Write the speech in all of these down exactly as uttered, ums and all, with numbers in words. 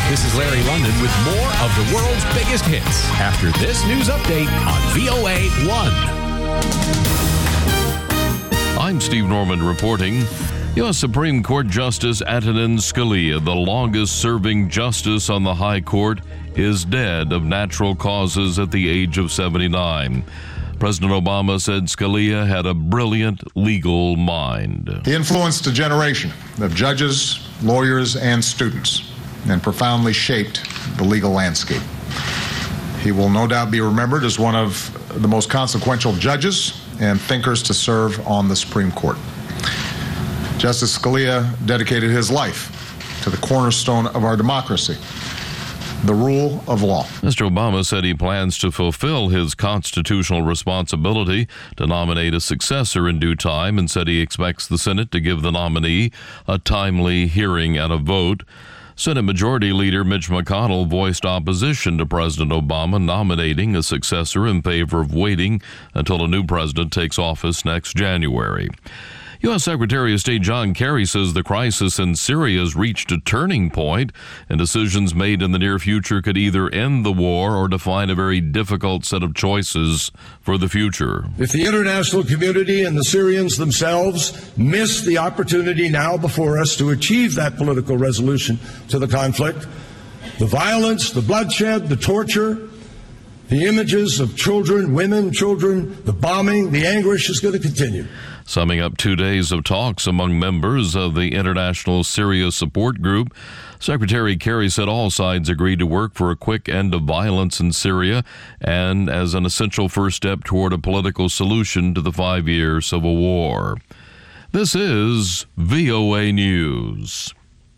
This is Larry London with more of the world's biggest hits after this news update on V O A one. I'm Steve Norman reporting. U S Supreme Court Justice Antonin Scalia, the longest-serving justice on the High Court, is dead of natural causes at the age of seventy-nine. President Obama said Scalia had a brilliant legal mind. He influenced a generation of judges, lawyers, and students, and profoundly shaped the legal landscape. He will no doubt be remembered as one of the most consequential judges and thinkers to serve on the Supreme Court. Justice Scalia dedicated his life to the cornerstone of our democracy, the rule of law. Mister Obama said he plans to fulfill his constitutional responsibility to nominate a successor in due time and said he expects the Senate to give the nominee a timely hearing and a vote. Senate Majority Leader Mitch McConnell voiced opposition to President Obama nominating a successor in favor of waiting until a new president takes office next January. U S Secretary of State John Kerry says the crisis in Syria has reached a turning point, and decisions made in the near future could either end the war or define a very difficult set of choices for the future. If the international community and the Syrians themselves miss the opportunity now before us to achieve that political resolution to the conflict, the violence, the bloodshed, the torture, the images of children, women, children, the bombing, the anguish is going to continue. Summing up two days of talks among members of the International Syria Support Group, Secretary Kerry said all sides agreed to work for a quick end of violence in Syria and as an essential first step toward a political solution to the five-year civil war. This is V O A News.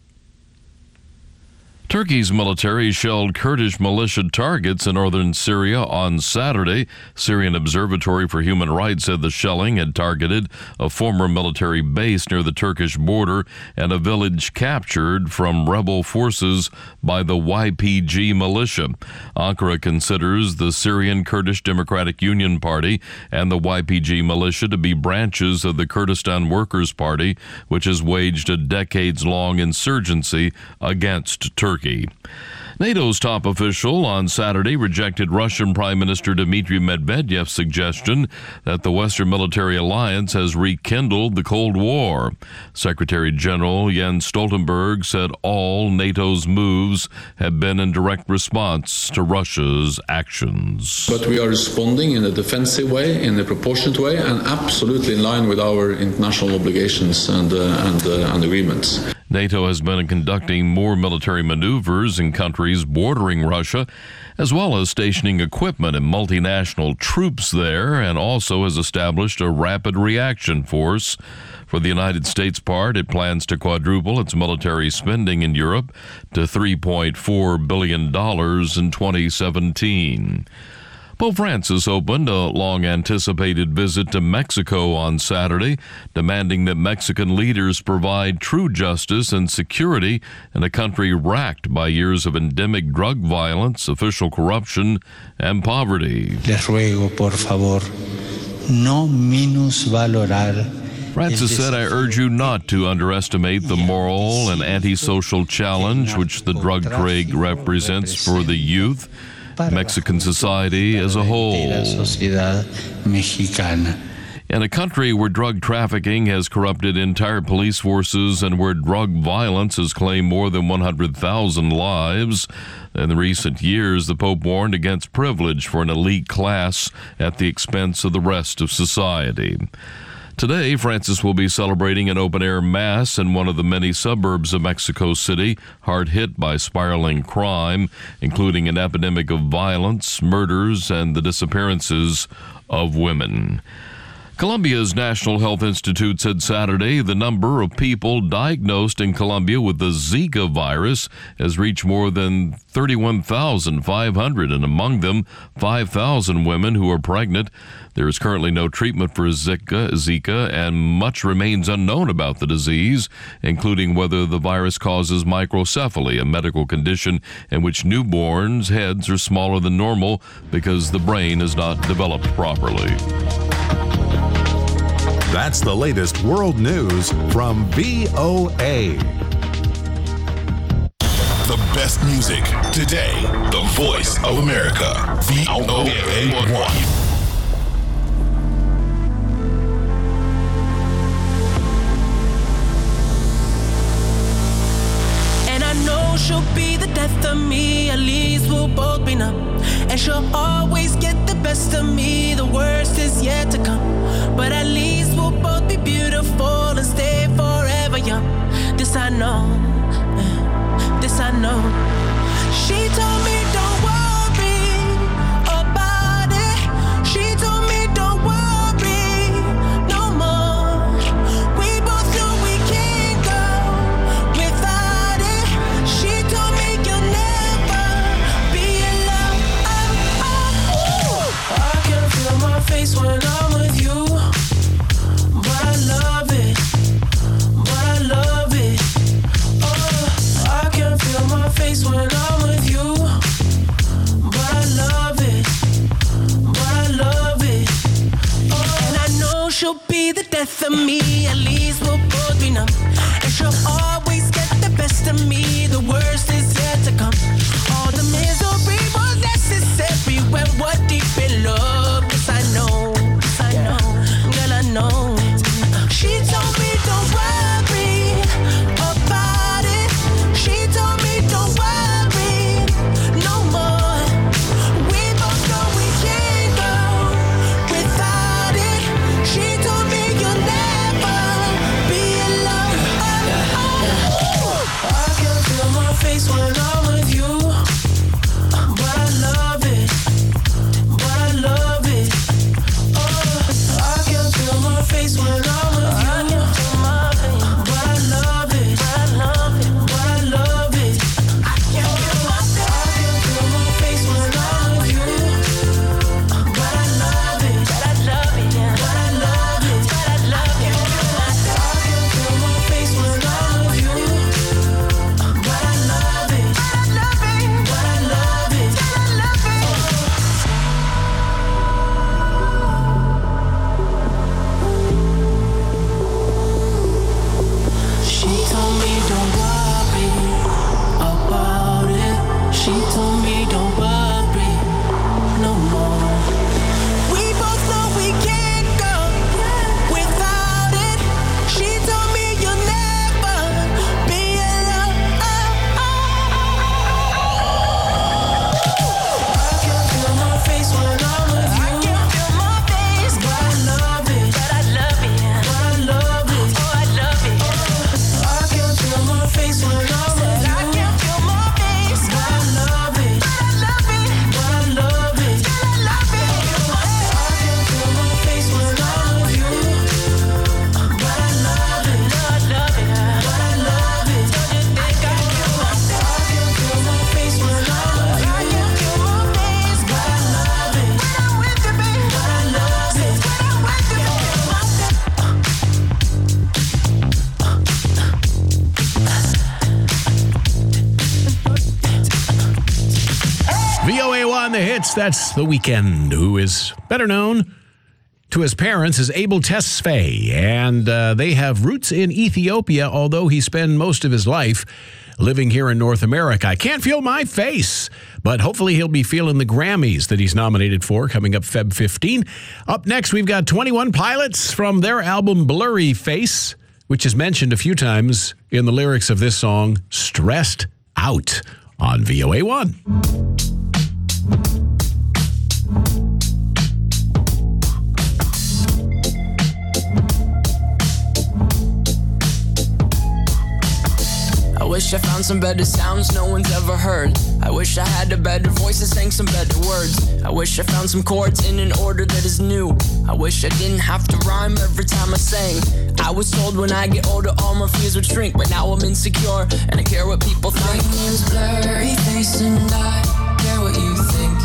Turkey's military shelled Kurdish militia targets in northern Syria on Saturday. Syrian Observatory for Human Rights said the shelling had targeted a former military base near the Turkish border and a village captured from rebel forces by the Y P G militia. Ankara considers the Syrian Kurdish Democratic Union Party and the Y P G militia to be branches of the Kurdistan Workers' Party, which has waged a decades-long insurgency against Turkey. NATO's top official on Saturday rejected Russian Prime Minister Dmitry Medvedev's suggestion that the Western military alliance has rekindled the Cold War. Secretary General Jens Stoltenberg said all NATO's moves have been in direct response to Russia's actions. But we are responding in a defensive way, in a proportionate way, and absolutely in line with our international obligations and, uh, and, uh, and agreements. NATO has been conducting more military maneuvers in countries bordering Russia, as well as stationing equipment and multinational troops there, and also has established a rapid reaction force. For the United States' part, it plans to quadruple its military spending in Europe to three point four billion dollars in twenty seventeen. Pope Francis opened a long-anticipated visit to Mexico on Saturday, demanding that Mexican leaders provide true justice and security in a country racked by years of endemic drug violence, official corruption, and poverty. Les ruego, por favor, no minusvalorar. Francis said, I urge you not to underestimate the moral and antisocial challenge which the drug trade represents for the youth, Mexican society as a whole. In a country where drug trafficking has corrupted entire police forces and where drug violence has claimed more than one hundred thousand lives, in recent years, the Pope warned against privilege for an elite class at the expense of the rest of society. Today, Francis will be celebrating an open-air mass in one of the many suburbs of Mexico City, hard hit by spiraling crime, including an epidemic of violence, murders, and the disappearances of women. Colombia's National Health Institute said Saturday the number of people diagnosed in Colombia with the Zika virus has reached more than thirty-one thousand five hundred, and among them, five thousand women who are pregnant. There is currently no treatment for Zika, Zika, and much remains unknown about the disease, including whether the virus causes microcephaly, a medical condition in which newborns' heads are smaller than normal because the brain is not developed properly. That's the latest world news from V O A. The the best music. Today, the voice of America. V O A one. She'll be the death of me, at least we'll both be numb. And she'll always get the best of me, the worst is yet to come. But at least we'll both be beautiful and stay forever young. This I know, this I know. She told me don't worry about it. She told me don't worry no more. We both know we can't go without it. She told me you'll never be alone. Oh, oh, oh. I can feel my face when I'm with you, but I love it, but I love it. Oh, I can feel my face when I'm with you, but I love it, but I love it. Oh, and I know she'll be the death of me, at least we'll both be numb. And she'll always get the best of me, the worst is yet to come. All the misery was necessary when we're deep in love. Yes, I know, yes, I know, girl, I know. She told me don't worry about it. She told me don't worry no more. We both know we can't go without it. She told me you'll never be alone. Oh, oh, oh. I can feel my face when I'm with you, but I love it, but I love it. Oh, I can feel my face when I'm with you, but I love it, but I love it, but I love it. I can feel my face when I'm with you, but I love it, but I love it, but I love it, but I love it. I can feel my face when I'm with you, but I love it, but I love it, but I love it, but I love it. She told me don't worry about it. She told me don't worry no more. We both know we can't go without it. She told me you'll never be alone. I can feel my face when I'm with you. I can feel my face, but I love it, but I love it, but I love it. Oh, I love it. I can feel my face when I'm with you. I can feel my face, but I love it, but I love it, but I love it, but I love it. I can feel my face when I'm with you, but I love it, but I love it, but I love it. Don't you think I can feel my face? I can feel my face when I'm with you. I can feel my face, but I love it. When I'm with you, baby, but I love it. When I'm with you, V O A one, the hits. That's The Weeknd, who is better known to his parents as Abel Tesfaye. And uh, they have roots in Ethiopia, although he spent most of his life living here in North America. I can't feel my face, but hopefully he'll be feeling the Grammys that he's nominated for coming up February fifteenth. Up next, we've got twenty-one Pilots from their album Blurry Face, which is mentioned a few times in the lyrics of this song, Stressed Out, on V O A one. I wish I found some better sounds no one's ever heard. I wish I had a better voice that sang some better words. I wish I found some chords in an order that is new. I wish I didn't have to rhyme every time I sang. I was told when I get older all my fears would shrink, but now I'm insecure and I care what people think. My name's Blurry Face and I care what you think.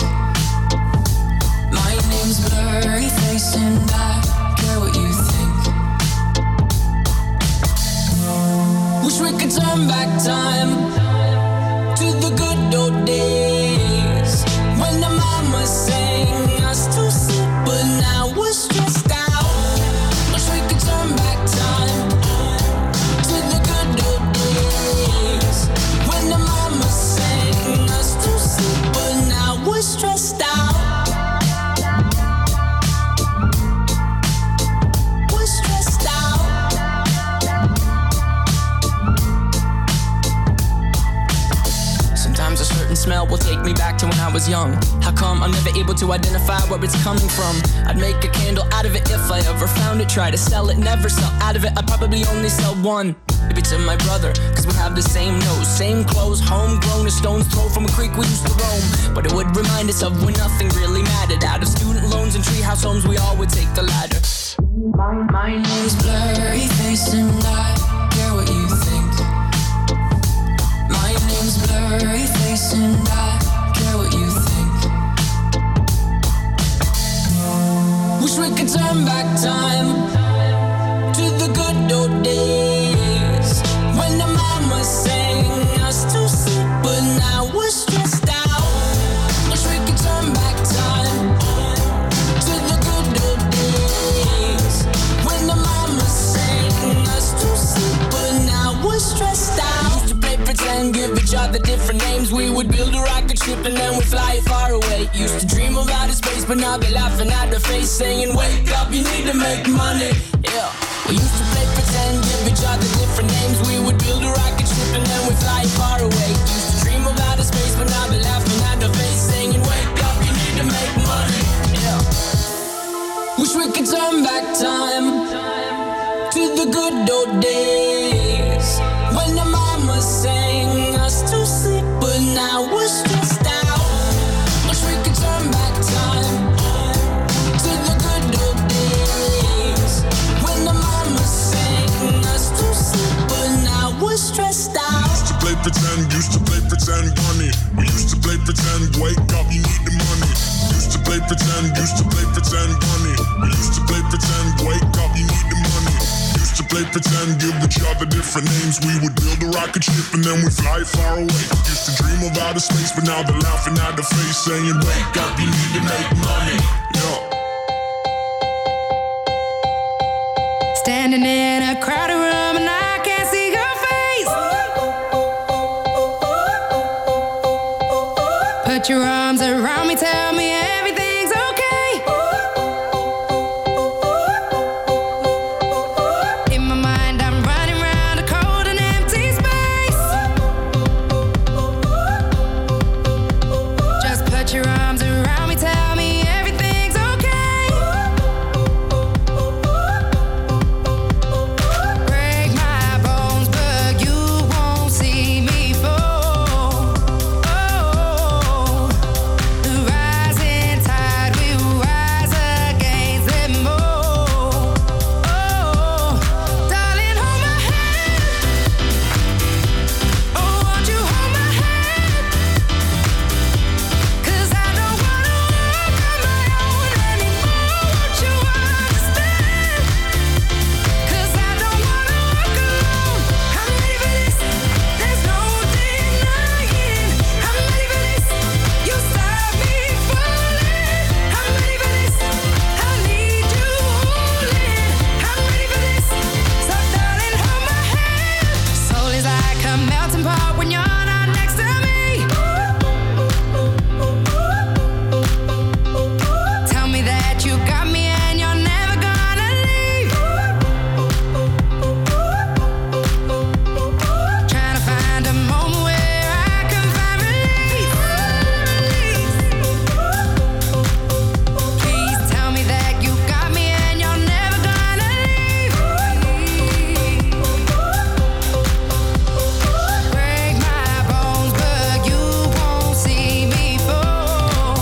My name's Blurry Face and I care what you think. Wish we could turn back time to the good old days when the mama sang us to sleep, but now we're stressed out. Wish we could turn back time to the good old days when the mama sang smell will take me back to when I was young. How come I'm never able to identify where it's coming from? I'd make a candle out of it if I ever found it. Try to sell it, never sell out of it. I'd probably only sell one. Maybe to my brother, cause we have the same nose, same clothes, homegrown, a stone's throw from a creek we used to roam. But it would remind us of when nothing really mattered. Out of student loans and treehouse homes, we all would take the ladder. My, my name's Blurry Face and I care what you think. My name's Blurry Face and I care what you think. Wish we could turn back time to the good old days when the mama sang us to sleep, but now we're stressed out. Wish we could turn back time to the good old days when the mama sang us to sleep, but now we're stressed out. Used to play pretend, give each other different names. We would build a rocket ship and then we'd fly it far away. Used to dream of outer space, but now they're laughing at the face, saying, wake up, you need to make money. Yeah. We used to play pretend, give each other different names. We would build a rocket ship and then we'd fly far away. Used to dream of outer space, but now they're laughing at the face, saying, wake up, you need to make money. Yeah. Wish we could turn back time to the good old days when the mama sang us to sleep, but now we're stressed out. Wish we could turn back time to the good old days when the mama sang us to sleep, but now we're stressed out. Used to play pretend, used to play pretend, money. We used to play pretend, wake up, you need the money. Used to play pretend, used to play pretend, money. We used to play pretend, wake up, you need the money. Used to play pretend, give each other different names. We would build a rocket ship and then we fly far away. Used to dream of outer space, but now they're laughing at the face, saying, wake up, you need to make money. Yeah. Standing in a crowded room and I can't see your face. Put your arms around me, tell me everything's okay. In my mind I'm running around a cold and empty space. Just put your arms around me, tell me everything's okay. Break my bones, but you won't see me fall. Oh, the rising tide will rise against them all. Oh, darling, hold my hand. Oh, won't you hold my hand? 'Cause I don't wanna walk on my own anymore. Won't you understand? 'Cause I don't wanna walk alone. I'm ready for this. There's no denying. I'm ready for this. You stop me falling. I'm ready for this. I need you holding. I'm ready for this. So darling, hold my hand. Soul is like a melting pot when you're not next to me. Tell me that you got me and you're never gonna leave. Trying to find a moment where I can find relief. Please tell me that you got me and you're never gonna leave. Break my bones, but you won't see me fall.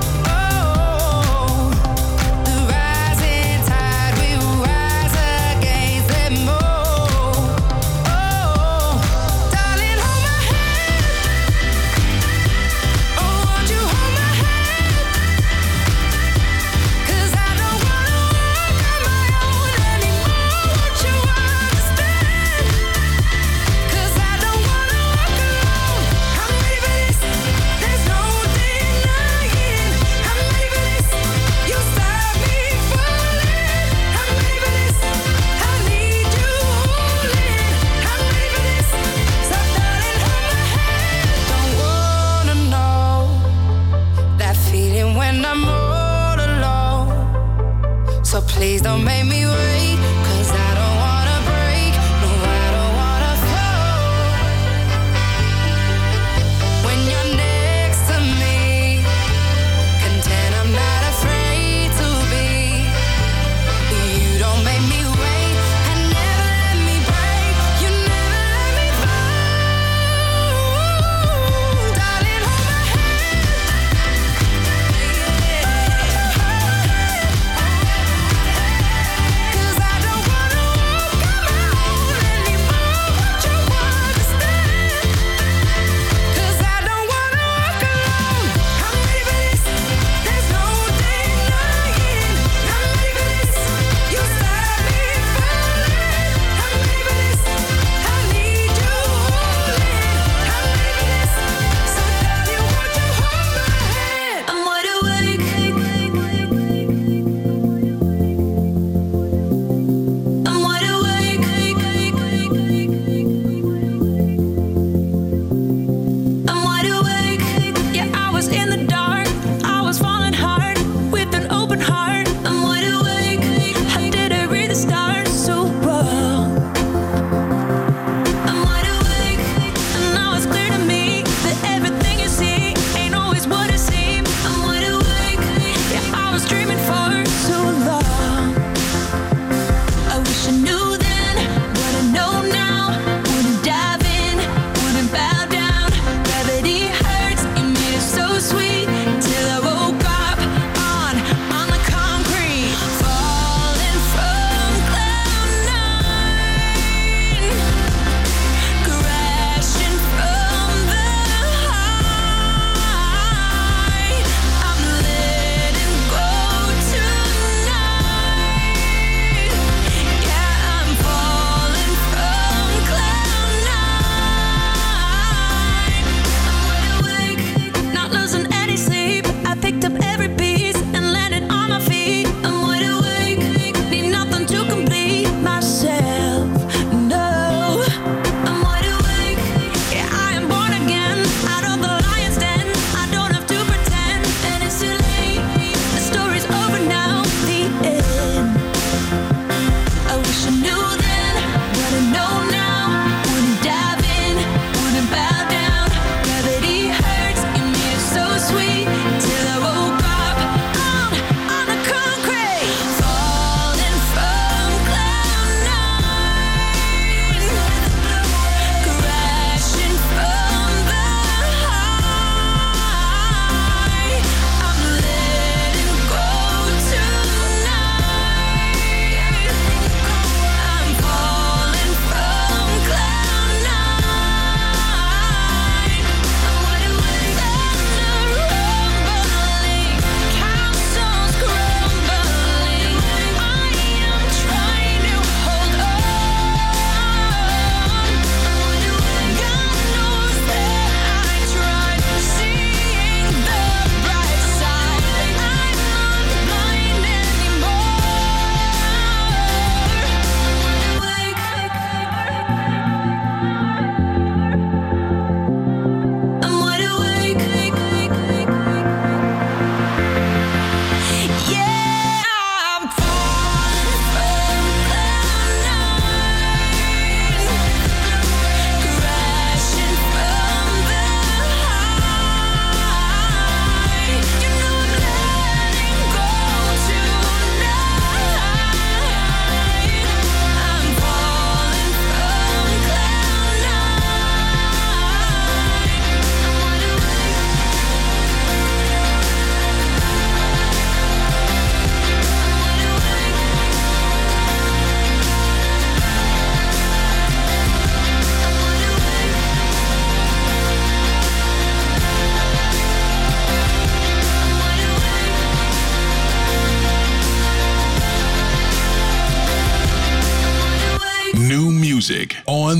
Oh, the rising tide will rise against them all. Oh, darling, hold my hand. Oh, won't you hold my hand? 'Cause I don't wanna walk on my own anymore. Won't you understand? 'Cause I don't wanna walk alone. I'm ready for this. There's no denying. I'm ready for this. You stop me falling. I'm ready for this. I need you holding. I'm ready for this. So darling, hold my hand. Don't wanna know that feeling when I'm all alone. So please don't make me wait, 'cause I don't wanna break. No, I don't wanna fall. When you're next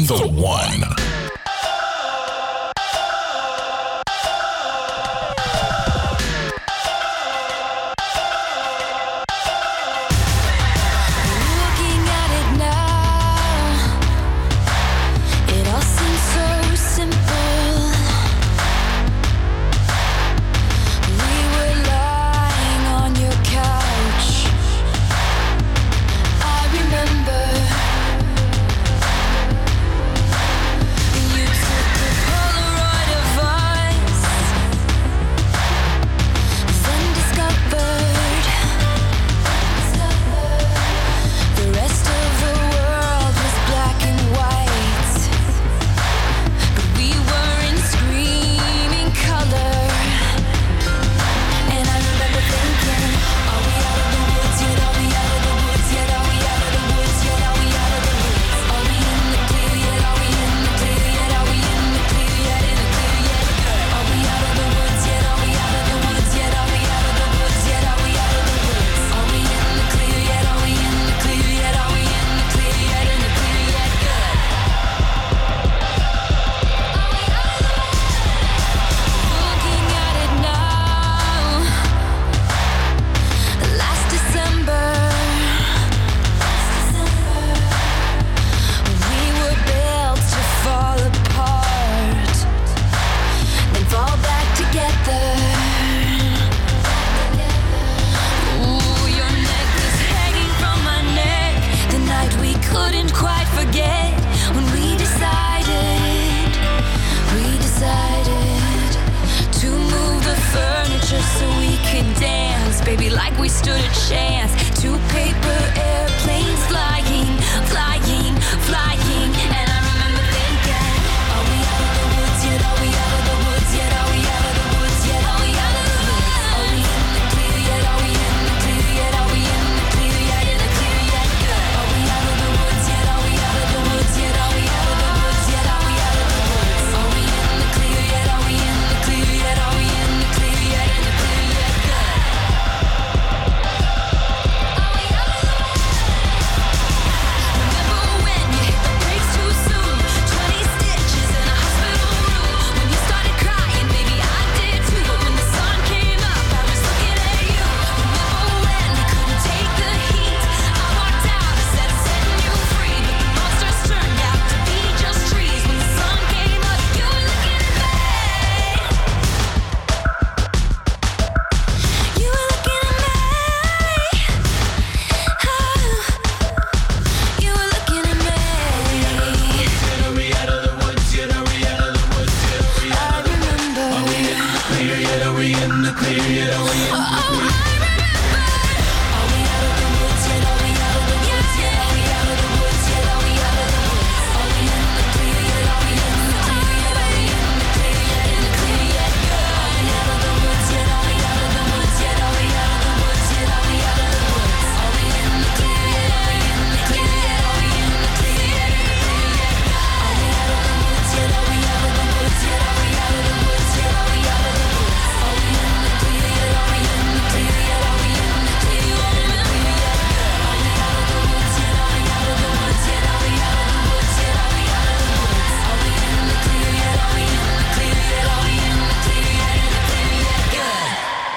The One. Looking at it now, it all seems so simple. We were lying on your couch. I remember you took a Polaroid of us, then discovered the rest of the world was black and white, but we were in screaming color. And I remember thinking, are we out of the woods yet? Are we out of the woods yet? Are we out of the woods yet? Are we out of the woods? Are we in the clear yet? Are we in the clear yet? Are we in the clear yet? In the clear yet? Are we out of the woods yet? Are we out of the woods yet? Are we out of the woods yet? Are we out of the woods? Are we in the clear yet? Are we in the clear yet? Are we in the clear yet? In the clear yet? Good. Looking at it now, last December, we were built to fall apart, then fall back together. Ooh, your necklace hanging from my neck, the night we couldn't quite forget, when we decided, we decided to move the furniture so we could dance, baby, like we stood a chance. Two paper airplanes flying, flying, flying. And I remember thinking, are we out of the woods yet? Are we out of the woods yet? Are we out of the woods yet? Are we out of the woods? Are we in the clear yet? Are we in the clear yet? Are we in the clear yet? In the clear yet? Good. Are we out of the woods yet? Are we out of the woods yet? Are we out of the woods yet? Are we out of the woods? Are we in the clear yet? Are we in the clear yet? Are we in the clear yet? In the clear yet? Good. Remember when you hit the brakes too soon? Twenty stitches in a hospital room. When you started crying, baby, I did too. But when the sun came up, I was looking at you. Remember when we couldn't take the heat? I walked out, I said I'm setting you free, but the monsters turned out to be just trees. When the sun came up, you were looking at me. You were looking at me. Oh, you were looking at me. Are we out of the woods yet? Are we out of the woods yet? I remember. Are we in the clear yet? Are we in the clear yet? Are we in the clear? Oh, I remember. Are we out of the woods yet? Are we out of the woods yet? Are we out of the woods yet? Are we out of the woods? Are we in the clear yet? Are we in the clear yet? Are we in the clear yet? In the clear yet? Are we out of the woods yet? Are we out of the woods yet? Are we out of the woods yet? Are we out of the woods? Are we in the clear yet? Are we in the clear yet? Are we in the clear yet? In the clear yet? Are we out of the woods yet? Are we out of the woods yet? Are we out of the woods yet? Are we out of the woods? Are we in the clear yet? Are we in the clear yet? Are we in the clear yet? In the clear yet? Are we out of the woods yet? Are we out of the woods yet? Are we out of the woods yet? Are we out of the woods? Are we in the clear yet? Are we in the clear yet? Are we in the clear yet? In the clear yet? Good.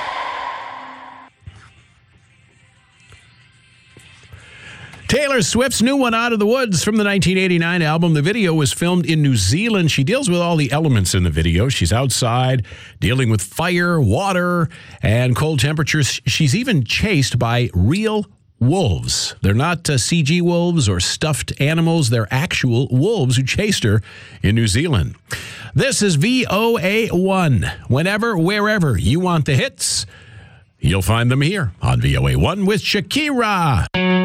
Taylor Swift's new one, Out of the Woods, from the nineteen eighty-nine album. The video was filmed in New Zealand. She deals with all the elements in the video. She's outside dealing with fire, water, and cold temperatures. She's even chased by real wolves. They're not uh, C G wolves or stuffed animals. They're actual wolves who chased her in New Zealand. This is V O A one. Whenever, wherever you want the hits, you'll find them here on V O A one with Shakira.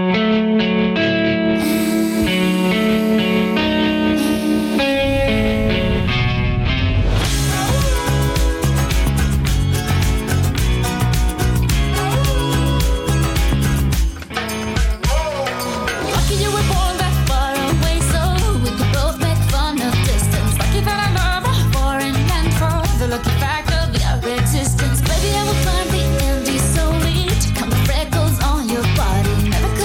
Lucky you were born that far away, so we could both make fun of distance. Lucky that I love her for and meant for the lucky fact of your existence. Baby, I will climb the Andes solely to count the freckles on your body. Never could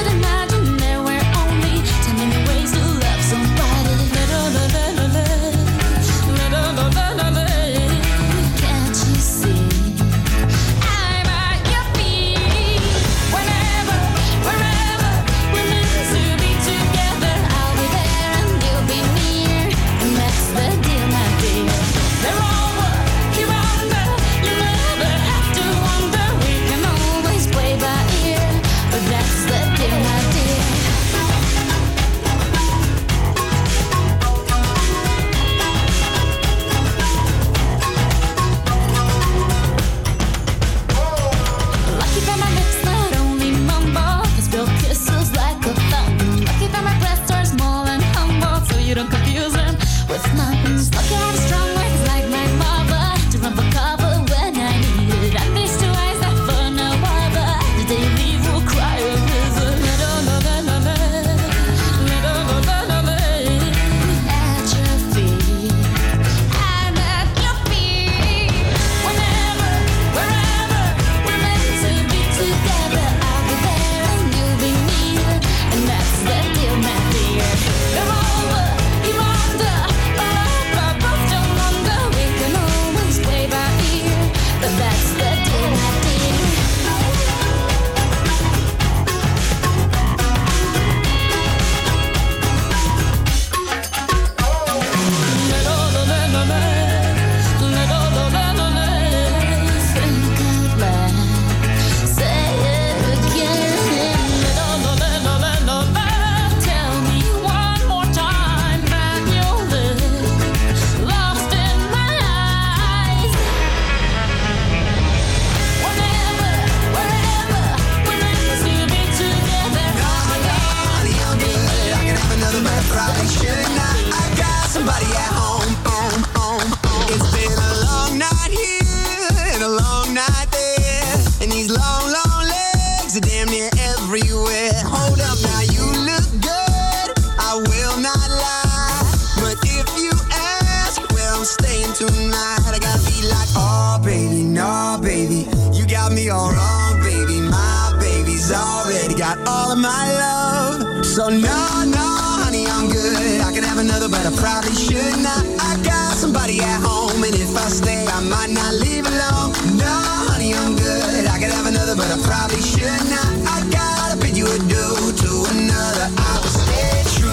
be like, oh, baby, no, baby. You got me all wrong, baby. My baby's already got all of my love. So no, no, honey, I'm good. I could have another, but I probably should not. I got somebody at home, and if I stay, I might not leave alone. No, honey, I'm good. I could have another, but I probably should not. I gotta bid you adieu to another. I will stay true.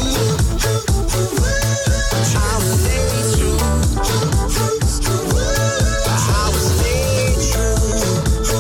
I will stay true. I will stay true.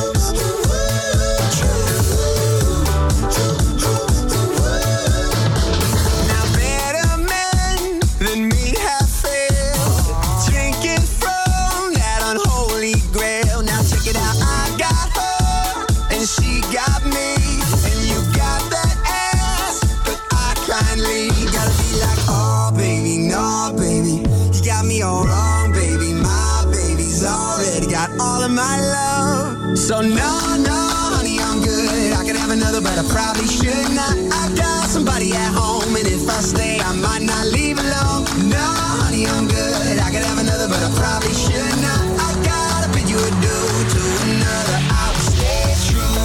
Now better men than me have failed, drinking from that unholy grail. Now check it out, I got her and she got me, and you got that ass, but I kindly gotta be like, oh baby, no baby, you got me all wrong, baby. My baby's already got all of my love. So no, no, honey, I'm good. I could have another, but I probably should not. I got somebody at home, and if I stay, I might not leave alone. No, honey, I'm good. I could have another, but I probably should not. I gotta bid you adieu to another. I will stay true.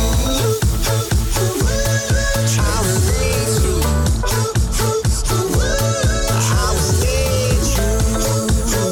I will stay true. I will stay true.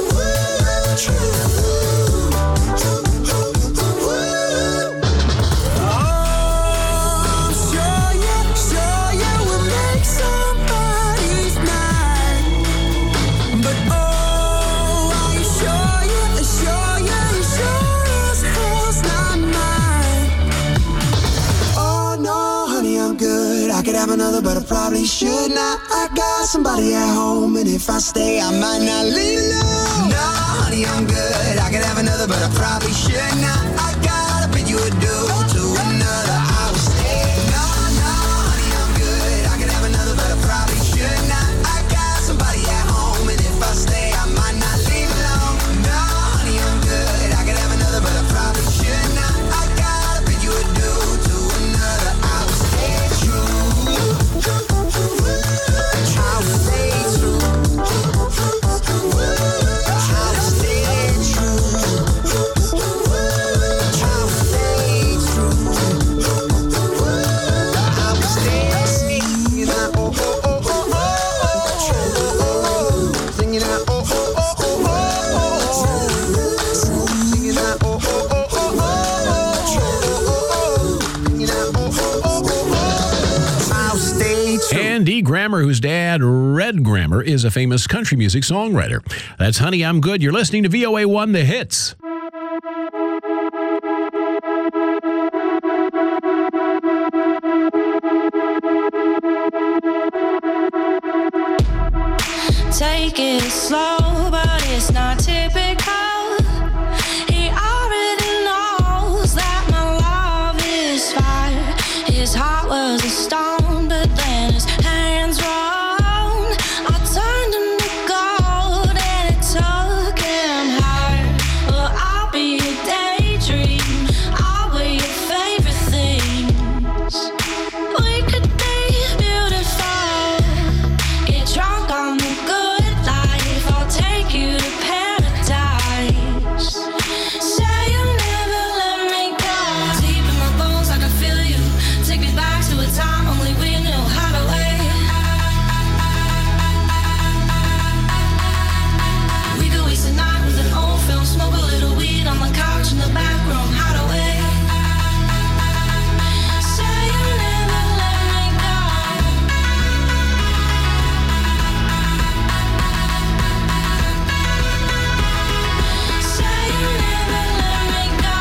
Oh, sure you, sure you will make somebody's night. But oh, are you sure you, sure you, you sure as hell's not mine? Oh no, honey, I'm good. I could have another, but I probably should not. I got somebody at home, and if I stay, I might not leave alone. No, honey, I'm good. I could have another, but I probably should not. I gotta bid you adieu to another. I will stay. No, no, honey, I'm good. I could have another, but I probably should not. I got somebody at home, and if I stay, I might not leave alone. No, honey, I'm good. I could have another, but I probably should not. I gotta bid you adieu to another. I will stay true. I will stay true. I will stay true. I will stay true. I will stay singing out, oh, oh, oh, oh, oh, oh, singing out, oh, oh, oh, oh, oh, singing out, oh, oh, oh, oh, oh, singing out, oh, oh, oh, oh, I'll stay true. And Dee Grammer, whose dad, Red Grammer, is a famous country music songwriter. That's Honey, I'm Good. You're listening to V O A one, The Hits. Take it slow, but it's not typical. He already knows that my love is fire. His heart was a stone, but then his hands rolled. I turned him to gold, and it took him higher. Well, I'll be a daydream. I'll wear your favorite things. We could be beautiful. Get drunk on the good life. I'll take you to paradise. Say you'll never let me go. Deep in my bones, I can feel you. Take me back to a time only we knew how to wait. We could waste a night with an old film, smoke a little weed on the couch in the back room. How to wait. Say you'll never let me go. Say you'll never let me go.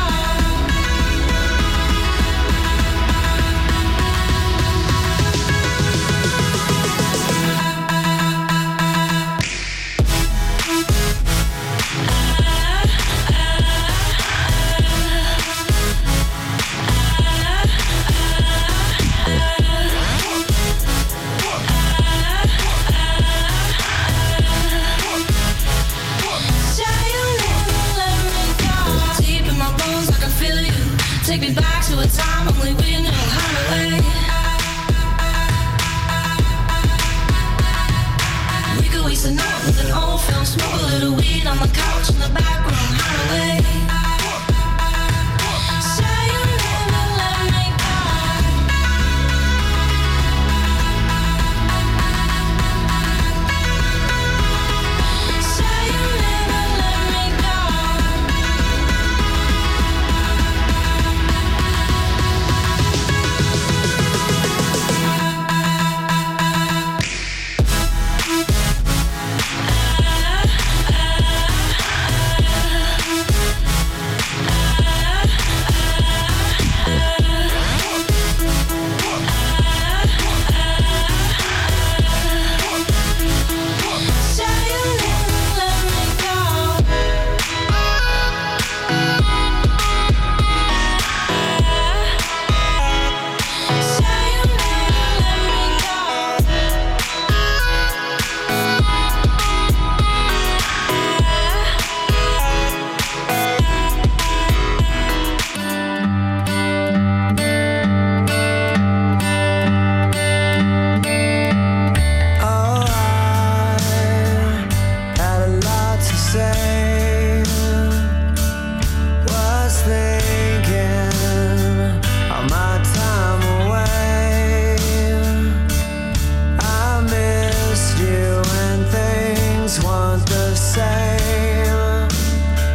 Say you'll never let me go. Deep in my bones, I can feel you. Take me back to a time only we knew how to wait. We could waste a night with an old film, smoke a little weed on the couch in the back room.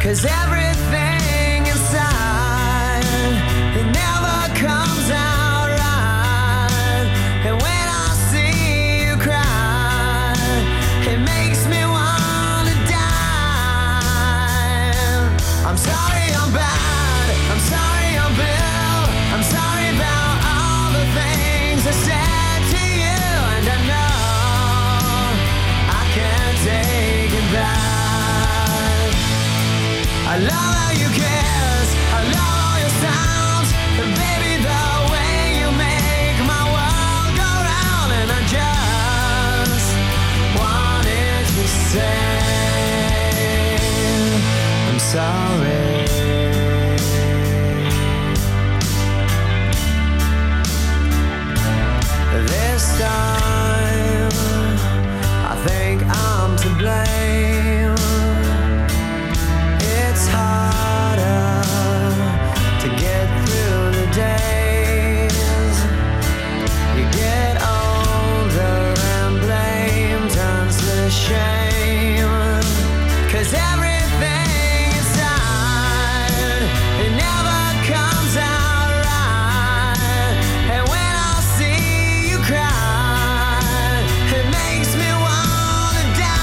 'cause everything inside, it never comes out right. And when I see you cry, it makes me wanna die. I'm sorry I'm bad, I'm sorry I'm Bill, I'm sorry about all the things I said to you, and I know I can't take it back. I love how you kiss, I love all your sounds, and baby the way you make my world go round, and I just wanted to say I'm sorry. This time I think I'm to blame. It's harder to get through the days. You get older and blame turns to shame. 'Cause everything inside, it never comes out right. And when I see you cry, it makes me wanna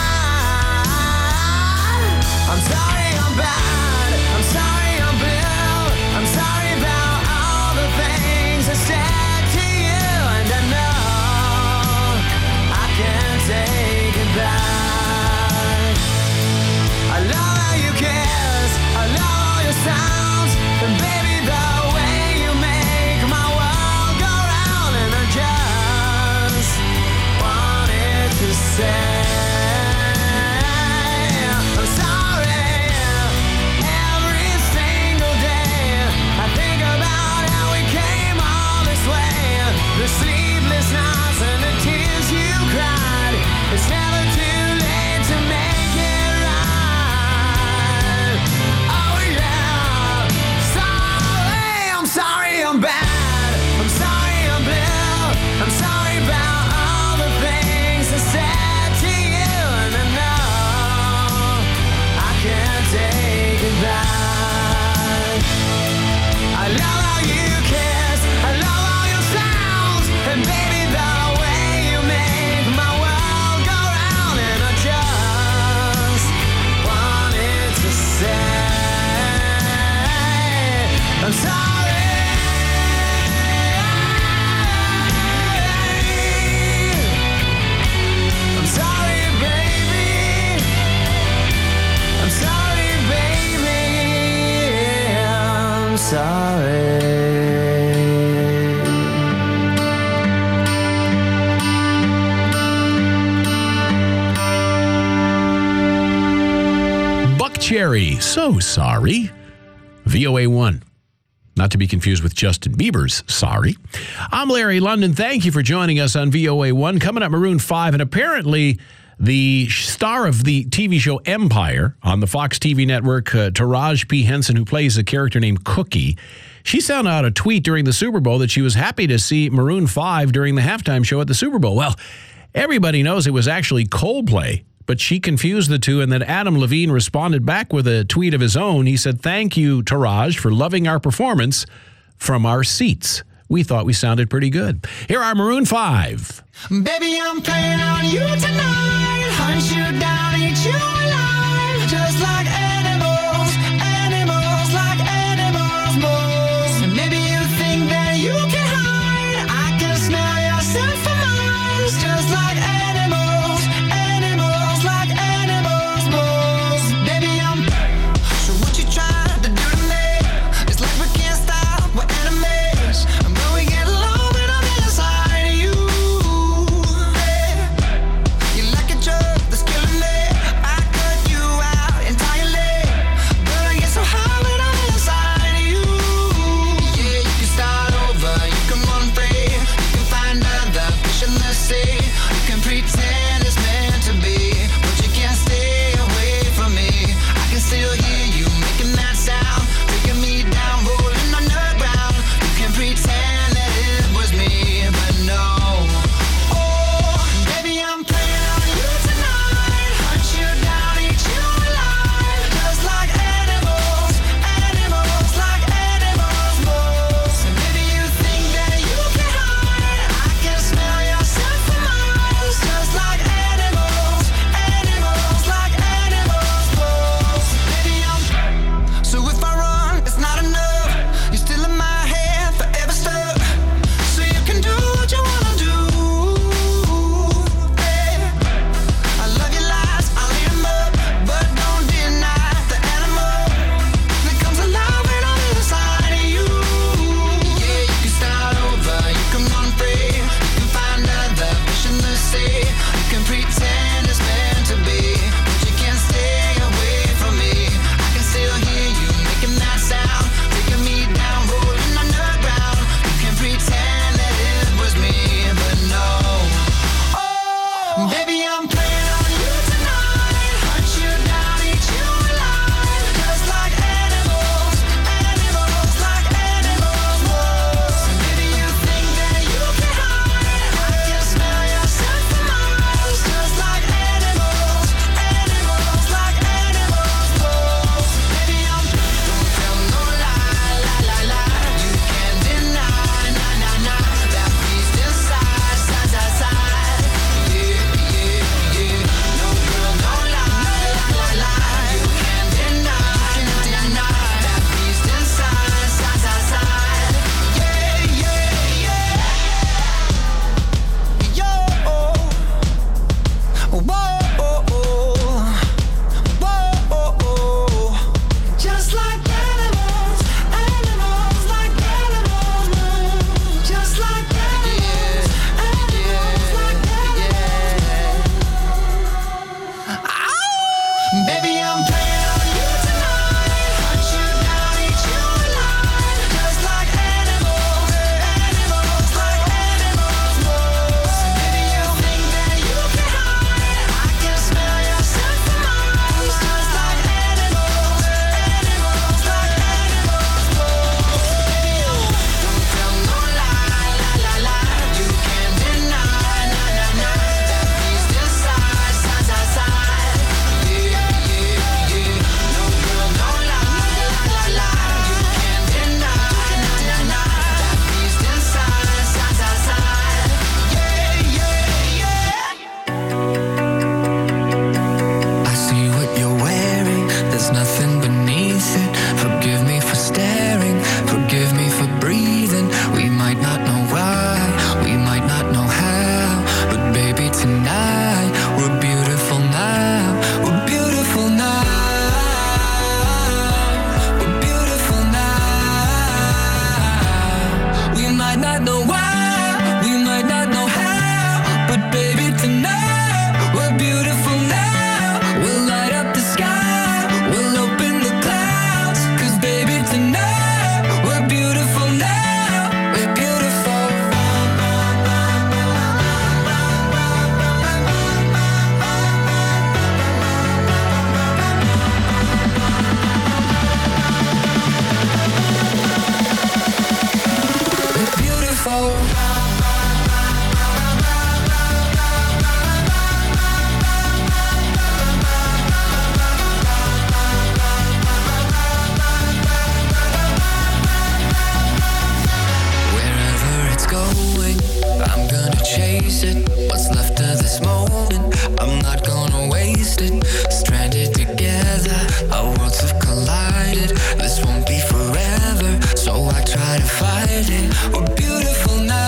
die. I'm sorry I'm bad, I'm sorry I'm Bill, I'm sorry about all the things I said to you, and I know I can't take it back. I love how you kiss, I love all your sounds, and baby the way you make my world go round, and I just wanted to say I'm sorry. Every single day I think about how we came all this way, the sleepless nights and the tears you cried. It's never too late to make it right. Oh yeah, sorry, I'm sorry I'm bad, I'm sorry I'm Bill, I'm sorry about all the things I said to you, and I know I can't take it back. I love how you kiss, I love all your sounds, and baby the way you make my world go round, and I just wanted to say I'm sorry. I'm sorry, baby. I'm sorry, baby. I'm sorry. Buck Cherry, so sorry. V O A one. Not to be confused with Justin Bieber's Sorry. I'm Larry London. Thank you for joining us on V O A one. Coming up, Maroon five, and apparently the star of the T V show Empire on the Fox T V network, uh, Taraji P. Henson, who plays a character named Cookie, she sent out a tweet during the Super Bowl that she was happy to see Maroon five during the halftime show at the Super Bowl. Well, everybody knows it was actually Coldplay, but she confused the two, and then Adam Levine responded back with a tweet of his own. He said, "Thank you, Taraj, for loving our performance from our seats. We thought we sounded pretty good." Here are Maroon five. Baby, I'm playing on you tonight. Hunt you down, eat you alive. Just like animals, animals, like animals, moles. And maybe you think that you can hide. I can smell yourself for miles. Just like animals, animals, like animals, moles. Baby, I'm. So what you trying to do to me? It's like we can't stop, we're enemies. And when we get low, then I'm inside of you. You like a drug that's killing me. I cut you have collided. This won't be forever, so I try to fight it. We're beautiful now.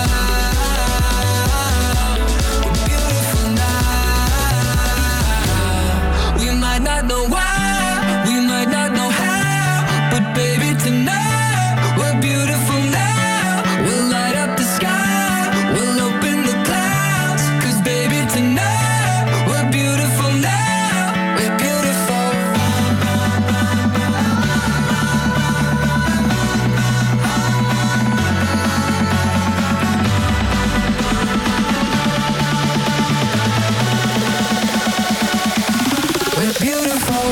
We're beautiful now. We might not know why, we might not know how, but baby, tonight we're beautiful now. We'll light up the sky, we'll open the clouds, 'cause baby, tonight we're beautiful now. We're beautiful. We're beautiful.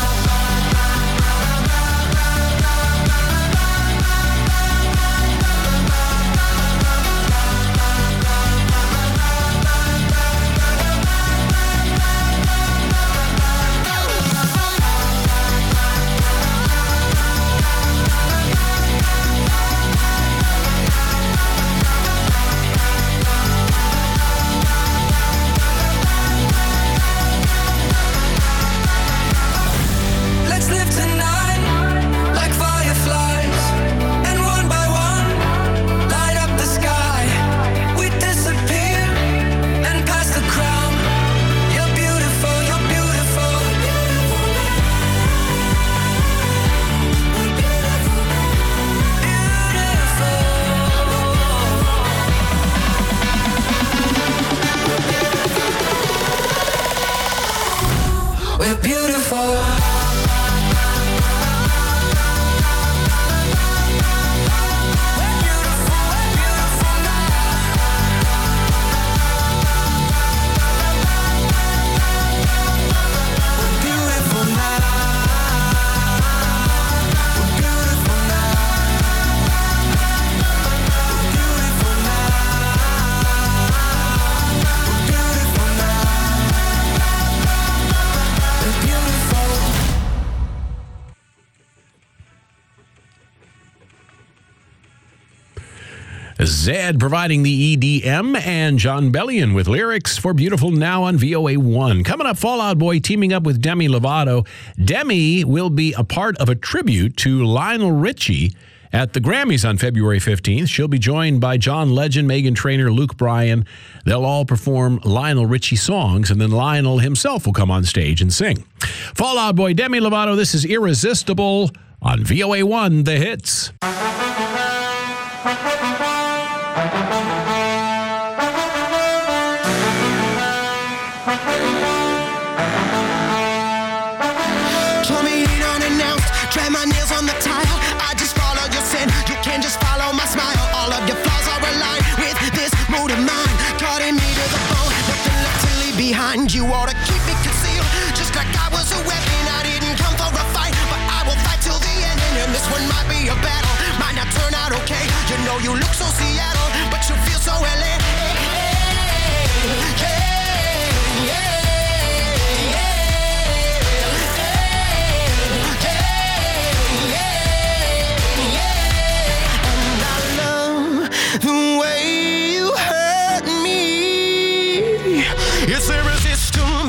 Let's live tonight like fireflies, and one by one light up the sky. We disappear and pass the crown. You're beautiful, you're beautiful. Beautiful. We're beautiful. Zed providing the E D M, and John Bellion with lyrics for Beautiful Now on V O A one. Coming up, Fall Out Boy teaming up with Demi Lovato. Demi will be a part of a tribute to Lionel Richie at the Grammys on February fifteenth. She'll be joined by John Legend, Meghan Trainor, Luke Bryan. They'll all perform Lionel Richie songs, and then Lionel himself will come on stage and sing. Fall Out Boy, Demi Lovato, this is Irresistible on V O A one, The Hits. Draw me in unannounced, drag my nails on the tile. I just follow your sin, you can just follow my smile. All of your flaws are aligned with this mood of mine. Cutting me to the bone, nothing left to leave behind. You ought to keep me concealed, just like I was a weapon. I didn't come for a fight, but I will fight till the end. And this one might be a battle, might not turn out okay. You know you look so Seattle, but you feel so L A. The way you hurt me, it's irresistible.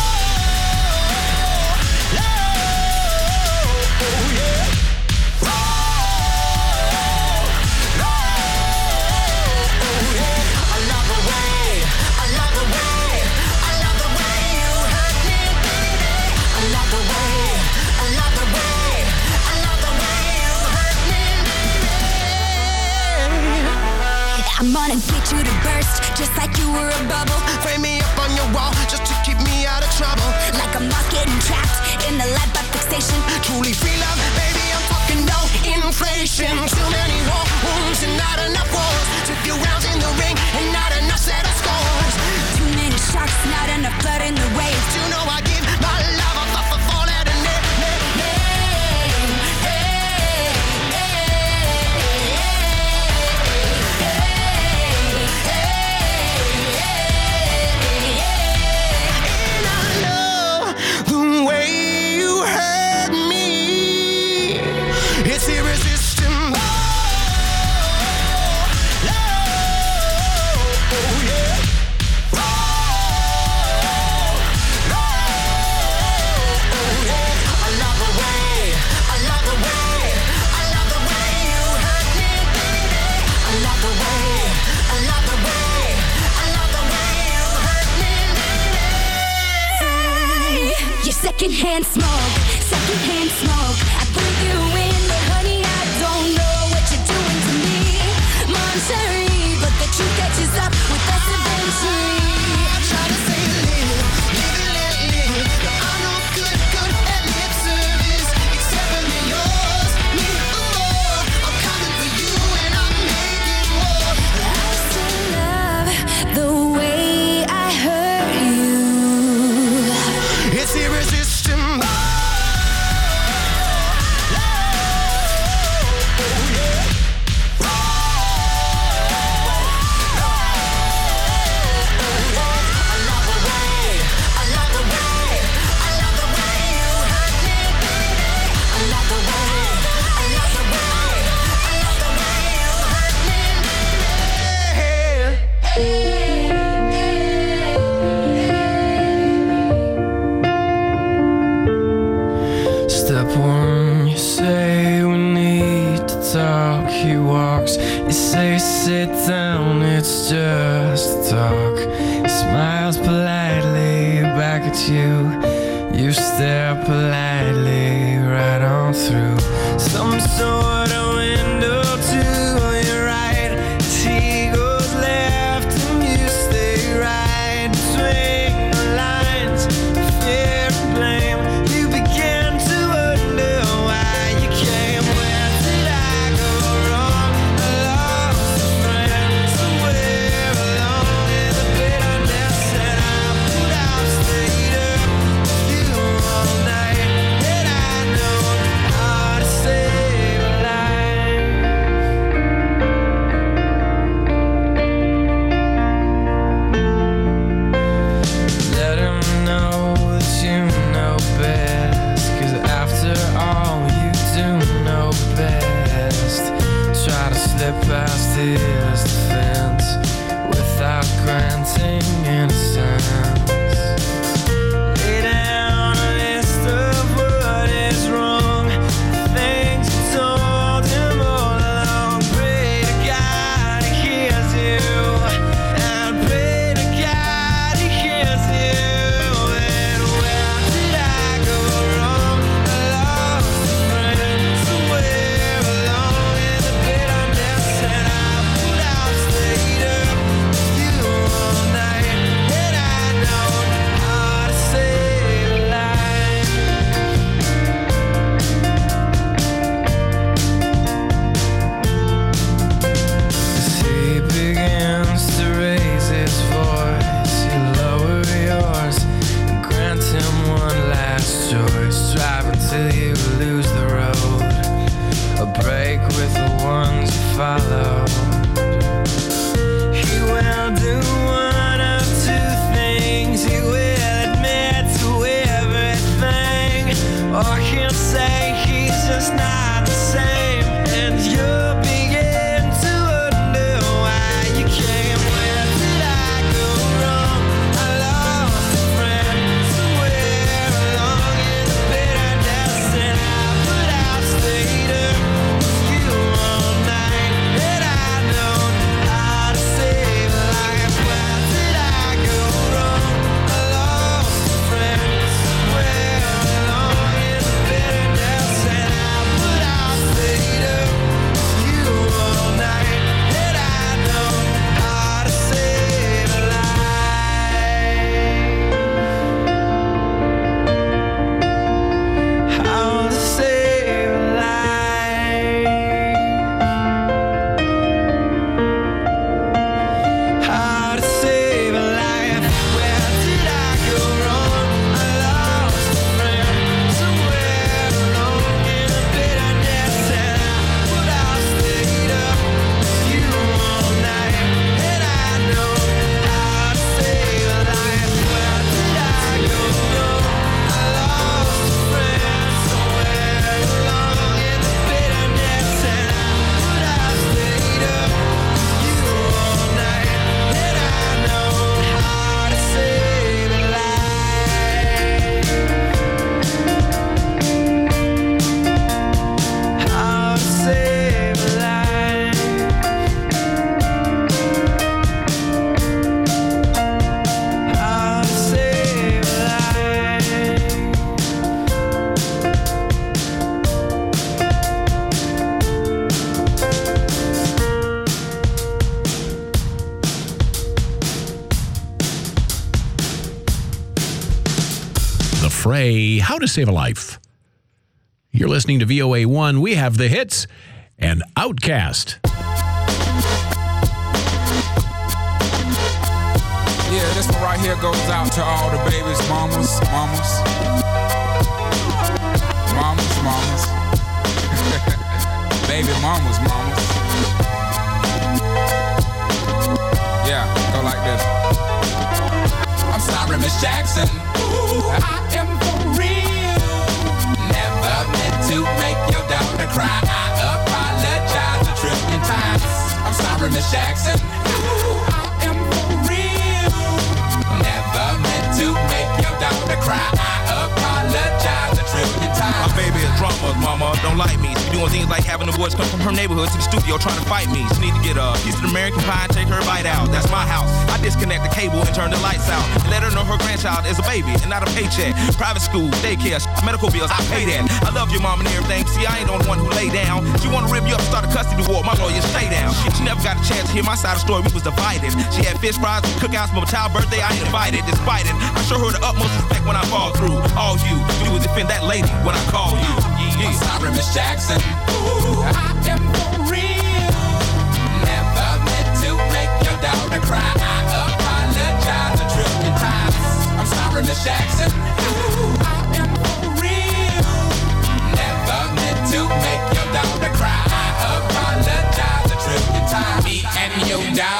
I'm gonna get you to burst, just like you were a bubble. Frame me up on your wall, just to keep me out of trouble. Like I'm lost getting trapped in the light by fixation. Truly free love, baby, I'm talking no inflation. Too many war wounds and not enough wars. Too few rounds in the ring and not enough set of scores. Too many sharks, not enough blood in the waves. You know I give my love a fuck for fall at a net. It's irresistible. secondhand smoke, secondhand smoke. I breathe you in, but honey, I don't know what you're doing to me. Monterey, but the truth catches up with us eventually. I try to say live, live and let live, but I'm no good, good at lip service, except for me, yours, me, oh, I'm coming for you and I'm making war. I still love the way I hurt you. It's irresistible. Step one, you say we need to talk. He walks, you say sit down, it's just talk. He smiles politely back at you. You stare politely right on through some sort of window to your right. He goes left and you stay right between the lines. Fear and blame. You began to wonder why you came. Where did I go wrong? I lost a friend somewhere along in the bitterness, and I put out, stayed up with you all night, and I know how to save a life. Frey, How to Save a Life. You're listening to V O A one. We have the hits and Outcast. Yeah, this one right here goes out to all the babies, mamas, mamas. Mamas, mamas. Baby mamas, mamas. Yeah, go like this. I'm sorry, Miss Jackson. Ooh, I am for real. Never meant to make your daughter cry. I apologize a trillion times. I'm sorry, Miss Jackson. Ooh, I am for real. Never meant to make your daughter cry. I apologize a trillion times. My baby is drama, mama, don't like me. She doing things like having the boys come from her neighborhood to the studio trying to fight me. She need to get a piece of American pie and take her bite out. That's my house. I disconnect the cable and turn the lights out. And let her know her grandchild is a baby and not a paycheck. Private school, daycare, medical bills, I pay that. I love your mom and everything. See, I ain't the only one who lay down. She wanna rip you up, start a custody war. My lawyer, stay down. She, she never got a chance to hear my side of the story. We was divided. She had fish fries, cookouts for my child's birthday. I ain't invited, despite it. I show her the utmost respect when I fall through. All you do is defend that lady when I call you. Yeah. I'm sorry, Miss Jackson. Ooh, I am for real. Never meant to make your daughter cry. I apologize a trillion times. I'm sorry, Miss Jackson. Ooh, I am for real. Never meant to make your daughter cry. I apologize a trillion times. Me and your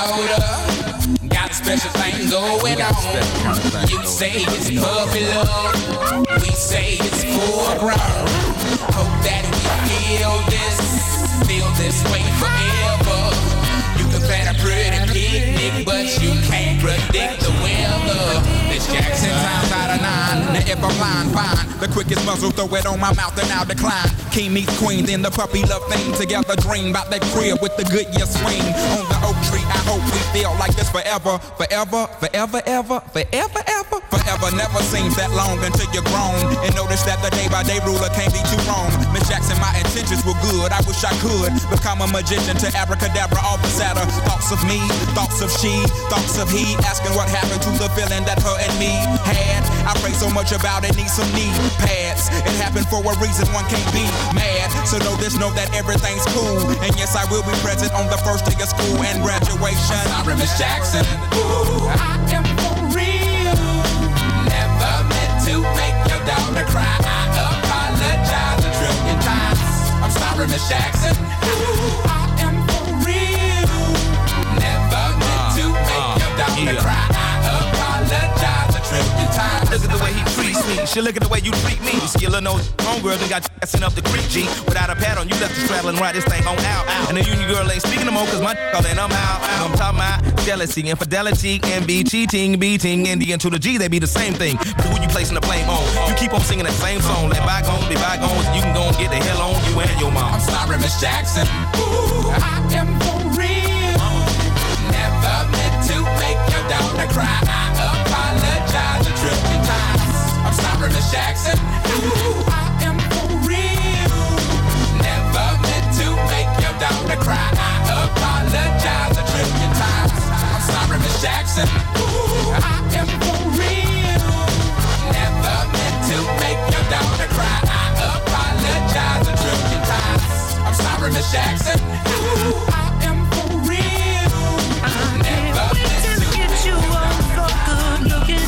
daughter got a special thing going on. You say it's puppy love. We say it's full grown. Hope that we feel this, feel this way forever. You can plan a pretty picnic, but you can't predict the weather. Miss Jackson times out of nine. Now if I'm lying, fine. The quickest muzzle, throw it on my mouth and I'll decline. King meets queen, then the puppy love thing. Together dream about that crib with the good year swing. On the oak tree, I hope we feel like this forever. Forever, forever, ever, forever, ever. Forever never seems that long until you're grown. And notice that the day by day ruler can't be too wrong. Miss Jackson, my intentions were good. I wish I could become a magician to abracadabra all the sadder. Thoughts of me, thoughts of she, thoughts of he. Asking what happened to the feeling that her and me had. I pray so much about it, need some knee pads. It happened for a reason, one can't be mad. So know this, know that everything's cool. And yes, I will be present on the first day of school and graduation. I'm sorry, Miss Jackson. Ooh, I am for real. Never meant to make your daughter cry. I apologize a trillion times. I'm sorry, Miss Jackson. Ooh, I am for real. Never meant to make your daughter cry. I apologize a trillion times. Look at the way he treats me. She look at the way you treat me. Skillin' no homegirl done got you sent up the creek, G. Without a pad on, you left us traveling right this thing on out. And the union girl ain't speaking no more, cause my all in, I'm out. I'm talking about jealousy, infidelity, envy, cheating, beating, and the N to the G, they be the same thing. But who you placing the blame on? You keep on singing that same song. Let bygones be bygones, you can go and get the hell on you and your mom. I'm sorry, Miss Jackson. Ooh, I am for real. Never meant to make your daughter cry. I apologize a trillion times. I'm sorry, Miss Jackson. Ooh, I am for real. Never meant to make your daughter cry. I apologize a trillion times. I'm sorry, Miss Jackson. Ooh, I am for real. Never meant to make your daughter cry. I apologize a trillion times. I'm sorry, Miss Jackson. Ooh, I am for real. Never meant to get you on the floor, good looking.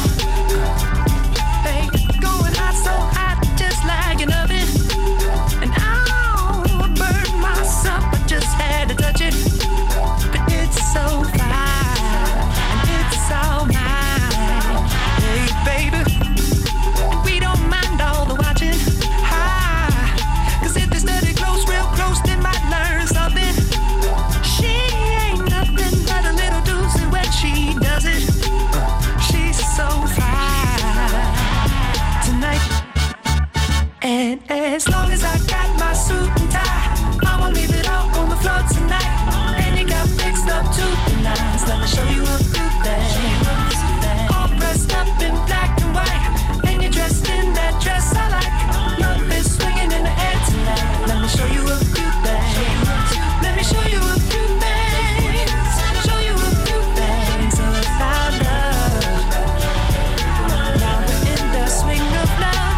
Hey, going hot, so hot, just like an oven. And I'll burn myself, I just had to touch it. But it's so fine, and it's all mine. Hey, baby, and we don't mind all the watching. Hi, cause if they study close, real close, they might learn something. She ain't nothing but a little doozy when she does it. She's so fine tonight. And as long as I got my suit and tie, I won't leave it all on the floor tonight. And you got mixed up to the nines. Let me show you a few things. All dressed up in black and white, and you're dressed in that dress I like. Love is swinging in the air tonight. Let me show you a few things. Let me show you a few things. Show you a few things about love. Now we're in the swing of love.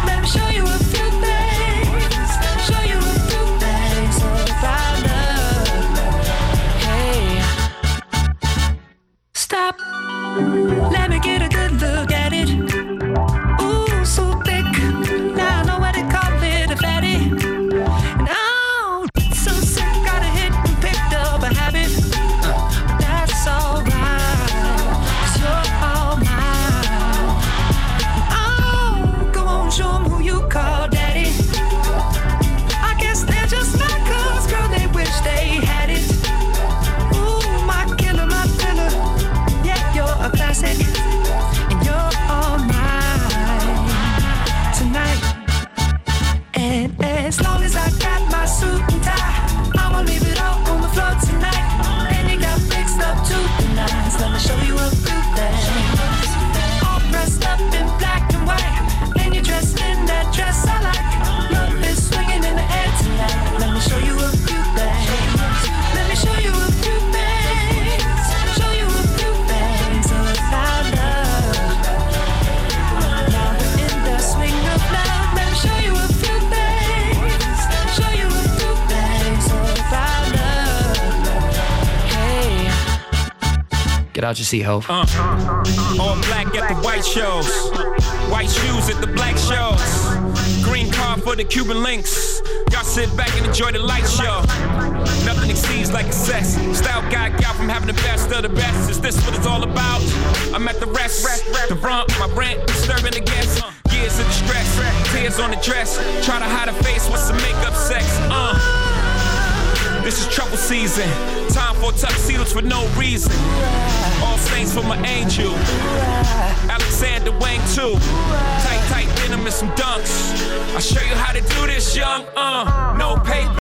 Get out your seat, ho. Uh, all black at the white shows. White shoes at the black shows. Green card for the Cuban links. Y'all sit back and enjoy the light show. Nothing exceeds like excess. Style guy got from having the best of the best. Is this what it's all about? I'm at the rest. The rump, my rent, disturbing the guests. Years of distress, tears on the dress. Try to hide a face with some makeup sex. Uh. This is trouble season. Time for tuxedos for no reason. All saints for my angel. Alexander Wang too. Tight, tight denim and some dunks. I'll show you how to do this, young. Uh, no paper.